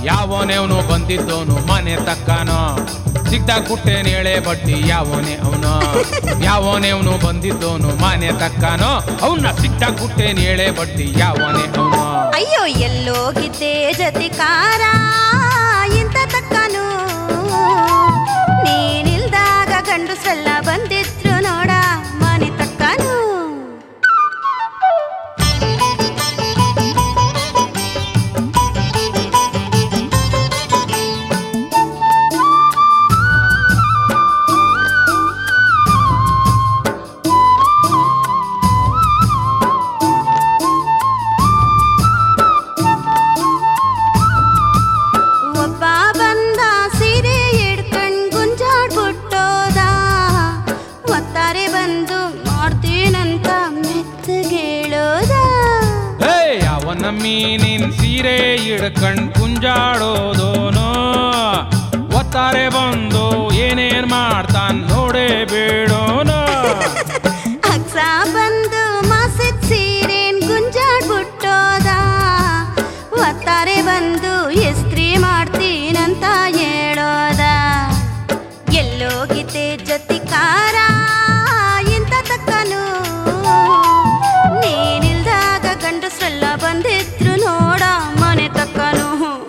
ಯಾವನೇವನು ಬಂದಿದ್ದೋನು ಮನೆ ತಕ್ಕನೋ ಸಿಗ್ದಾಗ ಕುಟ್ಟೇನ್ ಹೇಳೆ ಬಡ್ಡಿ ಯಾವನೇ ಅವನು ಯಾವನೇವನು ಬಂದಿದ್ದೋನು ಮನೆ ತಕ್ಕನೋ ಅವನ್ನ ಸಿಗ್ದಾಗ ಕುಟ್ಟೇನ್ ಹೇಳೆ ಬಡ್ಡಿ ಯಾವನೇ ಅವನು ಅಯ್ಯೋ ಎಲ್ಲೋಗಿದ್ದೆ ಜತಿಕಾರ ಇಂತ ತಕ್ಕನು ನೀನಿಲ್ದಾಗ ಗಂಡಸೆಲ್ಲ ಬಂದಿದ್ರು ನೋಡ ಮನೆ ತಕ್ಕನು ನೀನ್ ಸೀರೆ ಹಿಡ್ಕಂಡ್ ಕುಂಜಾಡೋದೋನೋ ಒತ್ತಾರೆ ಬಂದು ಏನೇನ್ ಮಾಡ್ತಾನ್ ನೋಡೇ ಬೇಡೋನೋ ಅಕ್ಸ ಬಂದು ಮಾಸಿದ್ ಸೀರೆನ್ ಗುಂಜಾಡ್ಬಿಟ್ಟೋದ ಒತ್ತಾರೆ ಬಂದು ಇಸ್ತ್ರಿ ಮಾಡ್ತೀನಂತ ಹೇಳೋದ ಎಲ್ಲೋಗಿದ್ದೆ ಜತಿಕಾರ ಇಂತ ತಕ್ಕನು ನೀನಿಲ್ದಾಗ ಗಂಡಸ್ರೆಲ್ಲ ಬಂದಿದ್ರು ನೋಡ ಮನೆ ತಕ್ಕನು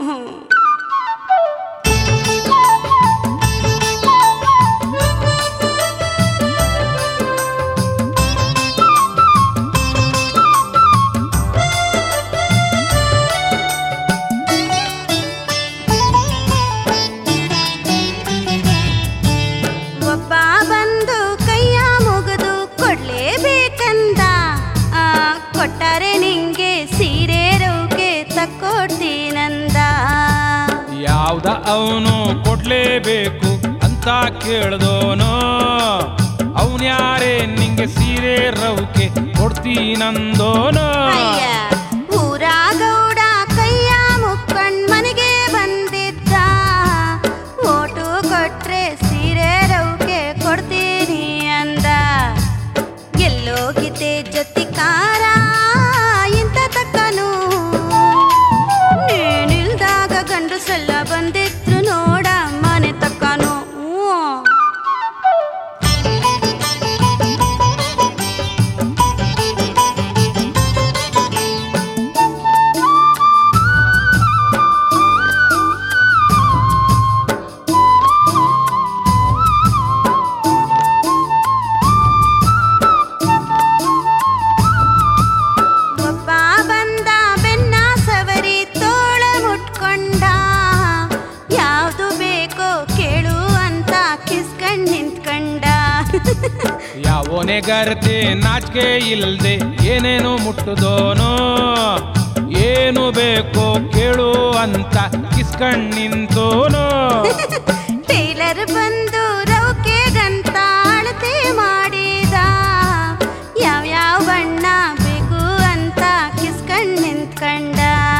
ಒಬ್ಬ ಬಂದು ಕೈಯ ಮುಗಿದು ಕೊಡ್ಲೇಬೇಕಂದ ಕೊಟ್ಟರೆ ನಿಂಗೆ ಸೀರೆ ರೌಕೆ ತಕ್ಕೊಡ್ತೀನಂದ ಯಾವ್ದ ಅವನು ಕೊಡ್ಲೇಬೇಕು ಅಂತ ಕೇಳ್ದೋನೋ ಅವನ್ಯಾರೇ ನಿಂಗೆ ಸೀರೆ ರೌಕೆ ಕೊಡ್ತೀನಂದೋನೋ ಊರಾಗೌಡ ಕೈಯ ಮುಕ್ಕೊಂಡ್ ಮನೆಗೆ ಬಂದಿದ್ದ ಓಟು ಕೊಟ್ರೆ ಸೀರೆ ರೌಕೆ ಕೊಡ್ತೀನಿ ಅಂದ ಎಲ್ಲೋಗಿದ್ದೆ ಜತಿಕಾರ ಇಂತ ತಕ್ಕನು ನೀನಿಲ್ದಾಗ ಗಂಡಸೆಲ್ಲ ಬಂದಿದ್ರು ನೋಡ ಮನೆ ತಕ್ಕನು ಯಾವನೆಗರ್ತೆ ನಾಚಿಕೆ ಇಲ್ದೆ ಏನೇನು ಮುಟ್ಟುದೋನೋ ಏನು ಬೇಕೋ ಕೇಳು ಅಂತ ಕಿಸ್ಕಂಡ್ ನಿಂತೋನೋ ಟೈಲರ್ ಬಂದು ರೌಕೆಗಂತ ಅಳತೆ ಮಾಡಿದ ಯಾವ್ಯಾವ ಬಣ್ಣ ಬೇಕು ಅಂತ ಕಿಸ್ಕಂಡ್ ನಿಂತ್ಕಂಡ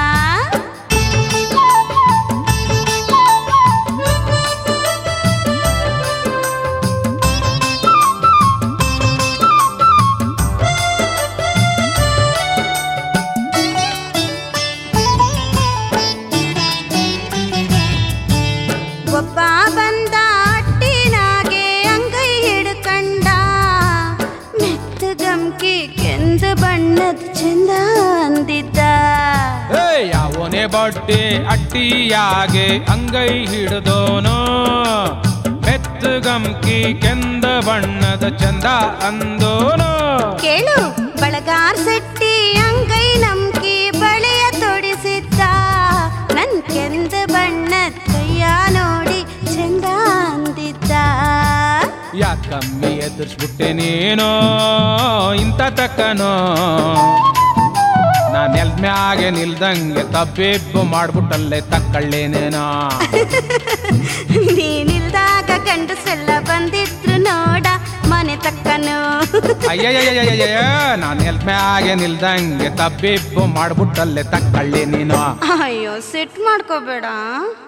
ಒಬ್ಬ ಬಂದ ಅಟ್ಟಿನಾಗೆ ಅಂಗೈ ಹಿಡ್ಕಂಡ ಮೆತ್ತಗಮ್ಕಿ ಕೆಂದ ಬಣ್ಣದ ಚಂದ ಅಂದಿದ್ದ ಯಾವನೇ ಬಟ್ಟೆ ಅಟ್ಟಿಯಾಗೆ ಅಂಗೈ ಹಿಡ್ದೋನೋ ಮೆತ್ತಗಮ್ಕಿ ಕೆಂದ ಬಣ್ಣದ ಚಂದ ಅಂದೋನೋ ಕೇಳು ಬಳಗಾರ್ ಸೆಟ್ಟಿ ಅಂಗೈ ನಮ್ಕಿ ಬಳೆಯ ತೊಡಿಸಿದ್ದ ನನ್ ಕೆಂದ ಬಣ್ಣದ ಕೈಯ ನೋಡಿ ಚಂದ ಅಂದಿದ್ದ ಯಾಕಮ್ಮಿ ಎದುರಿಸ್ಬಿಟ್ಟೆ ನೀನೋ ಇಂತ ತಕ್ಕನೋ ನಾನು ಎಲ್ಮ್ಯಾಗೆ ನಿಲ್ದಂಗೆ ತಬ್ಬಿಬ್ಬು ಮಾಡ್ಬಿಟ್ಟಲ್ಲೇ ತಕ್ಕಳ್ಳೇನೇನೋ ನೀನಿಲ್ದಾಗ ಗಂಡಸೆಲ್ಲ ಬಂದಿದ್ರು ನೋಡ ಮನೆ ತಕ್ಕನು ಅಯ್ಯಯ್ಯಯ್ಯಯ್ಯ ನಾನು ಎಲ್ಮ್ಯಾಗೆ ನಿಲ್ದಂಗೆ ತಬ್ಬಿಬ್ಬು ಮಾಡ್ಬಿಟ್ಟಲ್ಲೇ ತಕ್ಕಳ್ಳಿ ನೀನು ಅಯ್ಯೋ ಸಿಟ್ ಮಾಡ್ಕೋಬೇಡ.